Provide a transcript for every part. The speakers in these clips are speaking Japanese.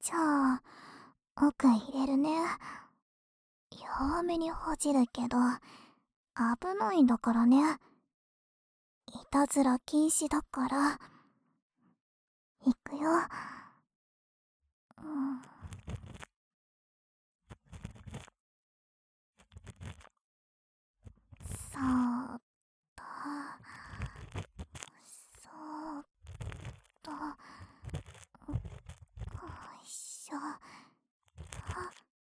じゃあ、奥入れるね。弱めにほじるけど、危ないんだからね。いたずら禁止だから。いくよ。うん。そーっと、そーっと、よいしょ。あ、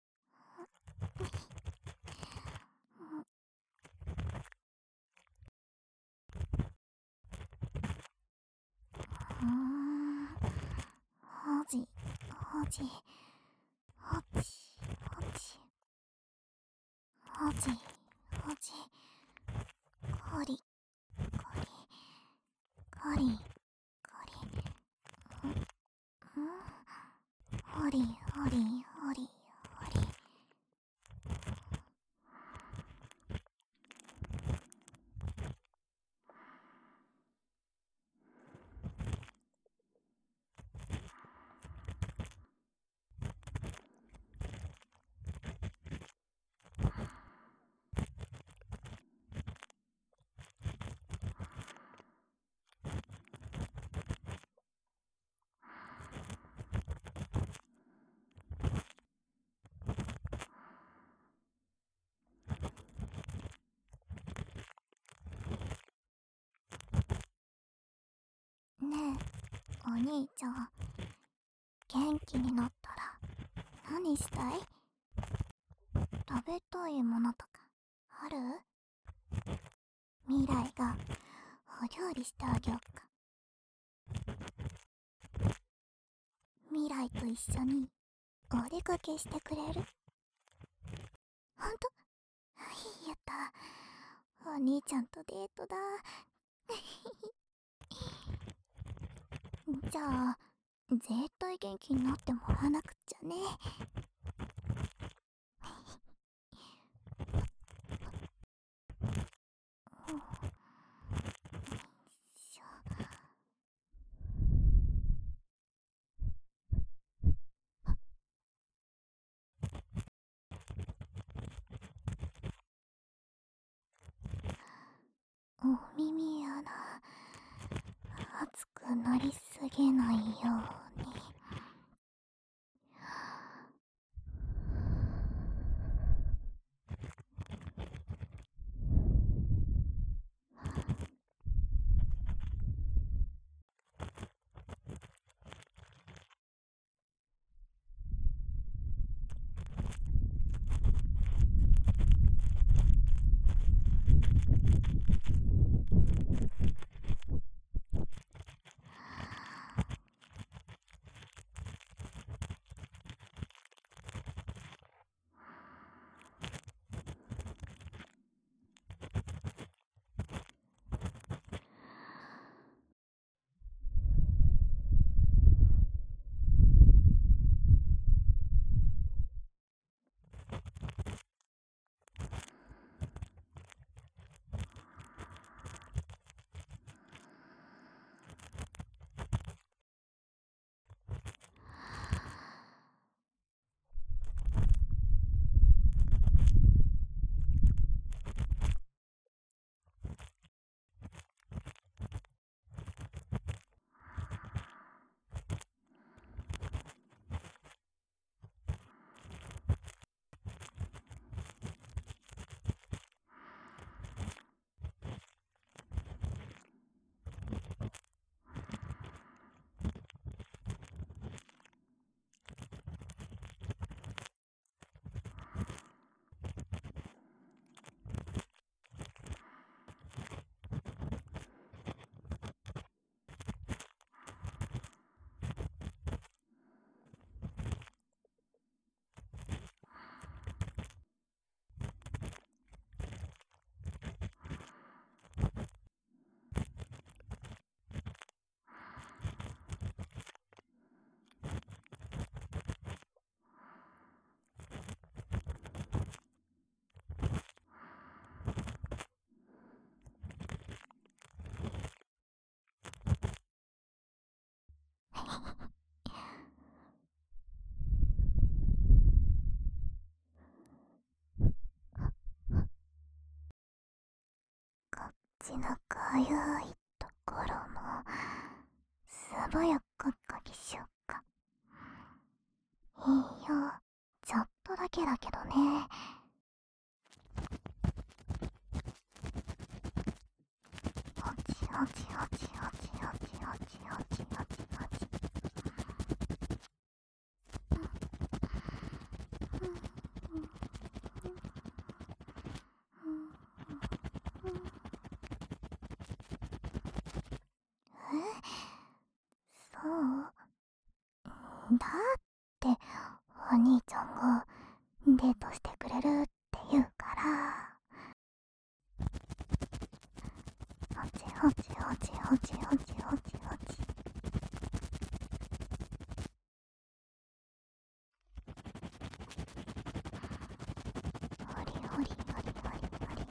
うん。ほじ、ほじ、ほち、ほち、ほじ、ほじ、こり、こり、こり、こり、うん、ほり、ほり、ほり、ほり。ねえ、お兄ちゃん、元気になったら何したい？食べたいものとかある？未来がお料理してあげよっか。未来と一緒にお出かけしてくれる？ほんと？やった。お兄ちゃんとデートだ。じゃあ、絶対元気になってもらわなくっちゃね。しょ。お耳穴、熱くなりすぎないように。 ちのかゆいところも素早くかきしよっか。いいよ、ちょっとだけだけどね。おちおちおちおちおちおちおちおちおち。そうだってお兄ちゃんがデートしてくれるって言うから。おちおちおちおちおちおちおち。ほりほりほりほりほりほり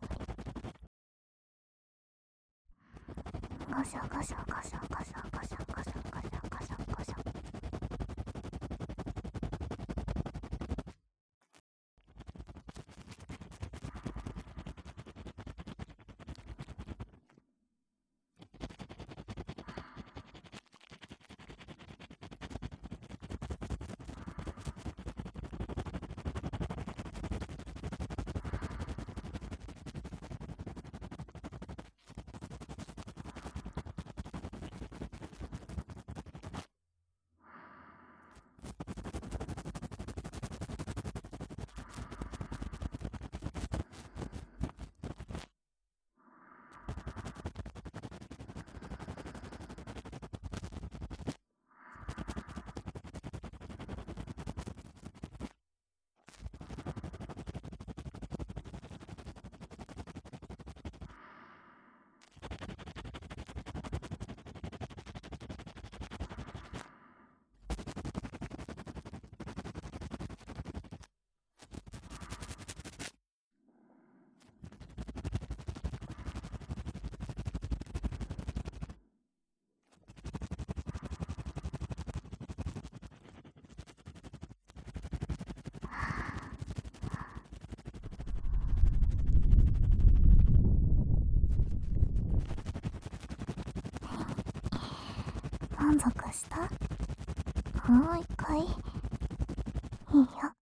ほり。ゴショゴショゴショゴショゴショゴショゴショゴショゴショ。満足した？もう一回いいよ。